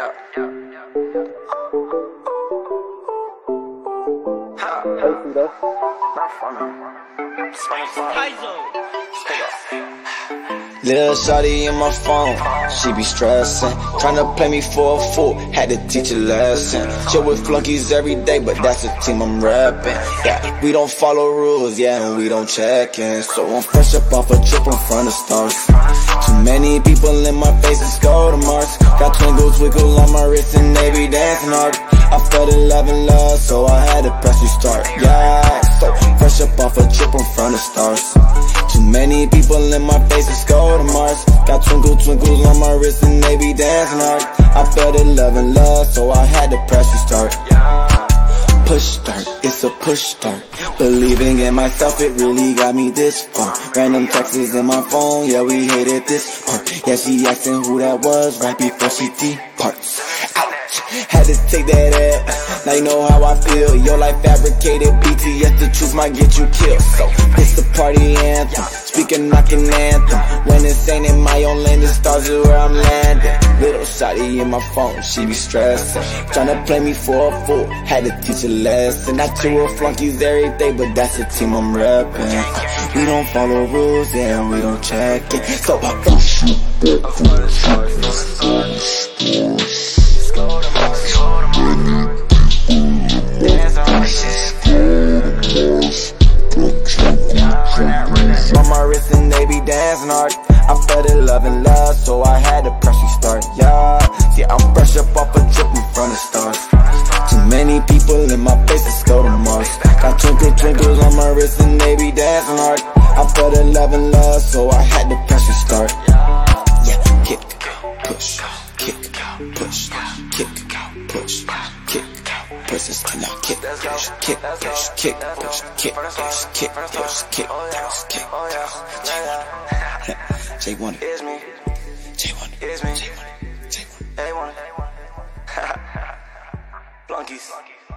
Yeah. Little shawty in my phone, she be stressing, tryna play me for a fool, had to teach a lesson. Chill with flunkies every day, but that's the team I'm reppin'. Yeah, we don't follow rules, yeah, and we don't check in. So I'm fresh up off a trip in front of stars. Too many people in my face, let's go to Mars. Got twinkle on my wrist and they be dancing hard. I felt it loving love, so I had to press restart. Yeah, so fresh up off a trip in front of stars. Too many people in my face, let's go to Mars. Got twinkles on my wrist and they be dancing hard. I felt it loving love, so I had to press restart. Push start, it's a push start. Believing in myself, it really got me this far. Random texts in my phone, yeah, we hated this part. Yeah, she asking who that was right before she departs. Ouch, had to take that L. Now you know how I feel. Your life fabricated, BTS, the truth might get you killed. So it's the party anthem, speaking knocking anthem. When it's ain't in my own lane, the stars are where I'm landing. Little shawty in my phone, she be stressing, tryna play me for a fool, had to teach a lesson. I chill with flunkies every day, but that's the team I'm reppin'. We don't follow rules, yeah, and we don't check it. So on my wrist and they be dancing hard. I felt it loving love, so I had to press restart. Yeah, see I'm fresh up off a trip in front of stars. Too many people in my face, let's go to Mars. Got twinkles on my wrist and they be dancing hard. I felt it loving love, so I had to press restart. Yeah, kick, push, kick, push, kick, push, kick. Push to now kick, push, kick, push, kick, push, kick, push, kick, push, kick, push, kick. J1, It's me. J1, It's me. J1, J1. A1. Flunkies.